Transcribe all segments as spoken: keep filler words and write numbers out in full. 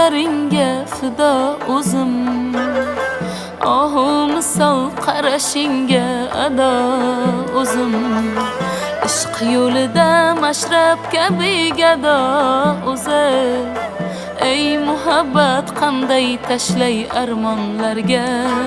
ko'zlaringga fido o'zim, ohu misol qarashingga ado o'zim. Ishq yo'lida mashrab kabi gado o'zi. Ey muhabbat qanday tashlay armonlarga,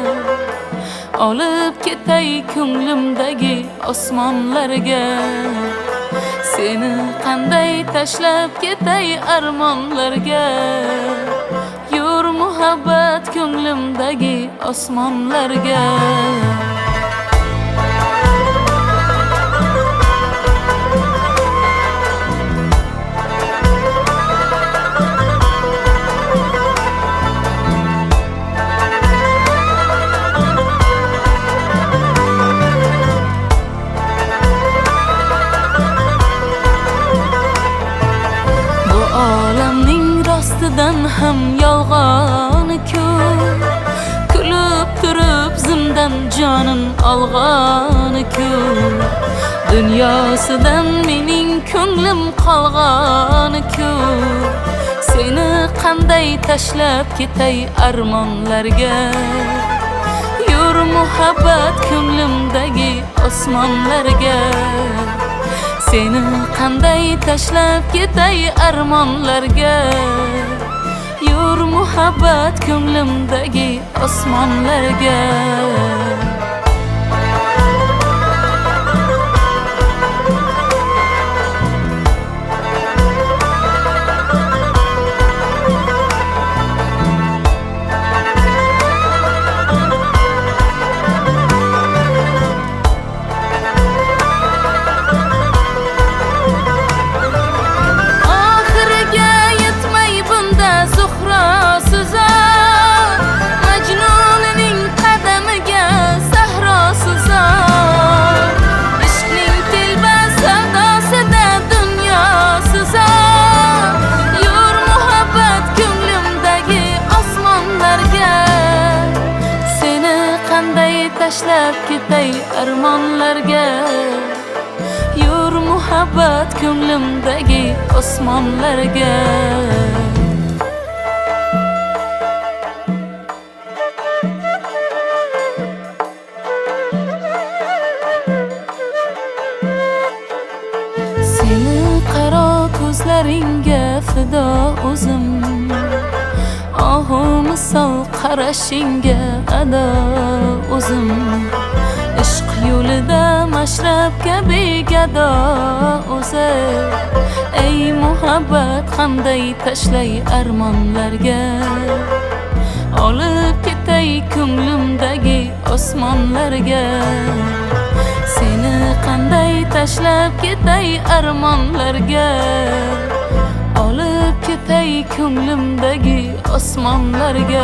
olib ketay ko'nglimdagi osmonlarga. Seni qanday tashlab ketay armonlarga, yur muhabbat ko'nglimdagi osmonlarga. Rostidan ham yolg'on-ku, kulib turib zimdan jonin olg'on-ku. Dunyosidan mening ko'nglim qolg'on-ku. Seni qanday tashlab ketay armonlarga, yur muhabbat ko'nglimdagi osmonlarga. Seni qanday tashlab ketay armonlarga, yur muhabbat ko'nglimdagi osmonlarga. Tashlab ketay armonlarga, yur muhabbat ko'nglimdagi osmonlarga. Seni qaro ko'zlaringga fido o'zim, ohu misol qarashingga ado o'zim. Ishq yo'lida mashrab kabi gado o'zi. Ey muhabbat qanday tashlay armonlarga, olib ketay ko'nglimdagi osmonlarga. Seni qanday tashlab ketay armonlarga, olib ketay ko'nglimdagi osmonlarga.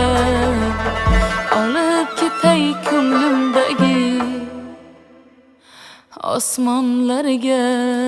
Olib ketay ko'nglimdagi osmonlarga.